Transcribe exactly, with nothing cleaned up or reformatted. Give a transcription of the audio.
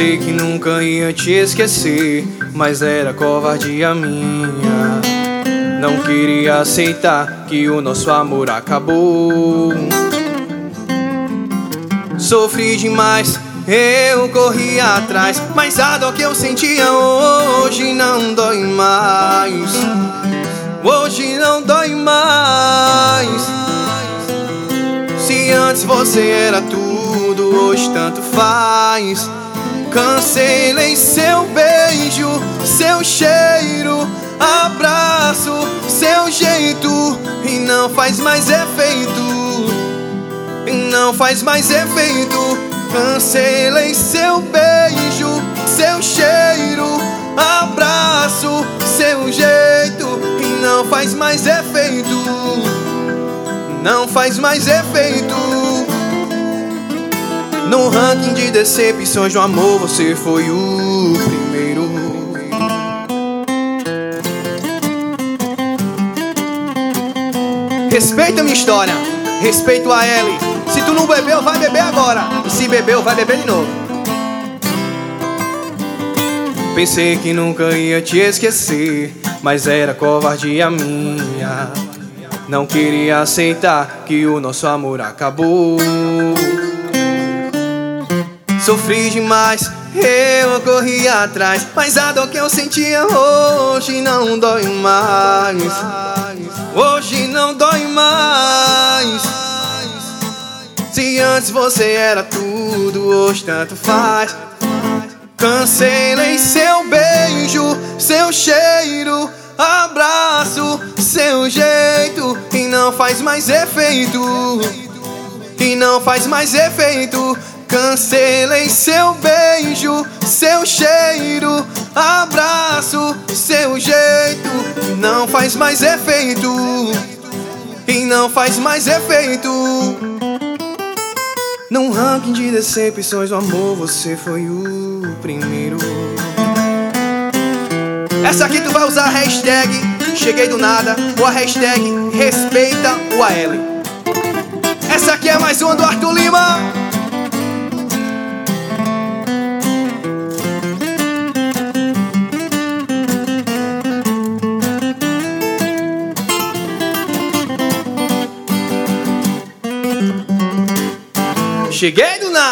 Pensei que nunca ia te esquecer, mas era covardia minha. Não queria aceitar que o nosso amor acabou. Sofri demais, eu corri atrás, mas a dor que eu sentia hoje não dói mais. Hoje não dói mais. Se antes você era tudo, hoje tanto faz. Cancelei seu beijo, seu cheiro, abraço, seu jeito, e não faz mais efeito, e não faz mais efeito. Cancelei seu beijo, seu cheiro, abraço, seu jeito, e não faz mais efeito, não faz mais efeito. No ranking de decepções do amor, você foi o primeiro. Respeita minha história, respeito a Ellie. Se tu não bebeu, vai beber agora. E se bebeu, vai beber de novo. Pensei que nunca ia te esquecer, mas era covardia minha. Não queria aceitar que o nosso amor acabou. Sofri demais, eu corri atrás, mas a dor que eu sentia hoje não dói mais. Hoje não dói mais. Se antes você era tudo, hoje tanto faz. Cancelei seu beijo, seu cheiro, abraço, seu jeito, e não faz mais efeito, e não faz mais efeito. Cancelei seu beijo, seu cheiro, abraço, seu jeito, e não faz mais efeito, e não faz mais efeito. Num ranking de decepções do amor, você foi o primeiro. Essa aqui tu vai usar a hashtag cheguei do nada ou a hashtag respeita o A L. Essa aqui é mais uma do Arthur Lima. Cheguei do nada.